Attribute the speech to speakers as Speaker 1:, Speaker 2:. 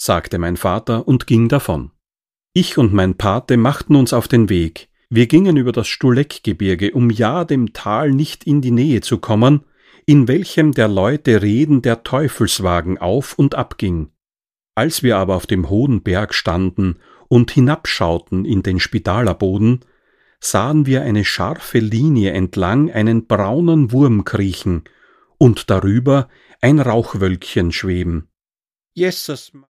Speaker 1: sagte mein Vater und ging davon. Ich und mein Pate machten uns auf den Weg. Wir gingen über das Stuleckgebirge, um ja dem Tal nicht in die Nähe zu kommen, in welchem der Leute Reden der Teufelswagen auf und abging. Als wir aber auf dem hohen Berg standen und hinabschauten in den Spitalerboden, sahen wir eine scharfe Linie entlang einen braunen Wurm kriechen und darüber ein Rauchwölkchen schweben. »Jesus«,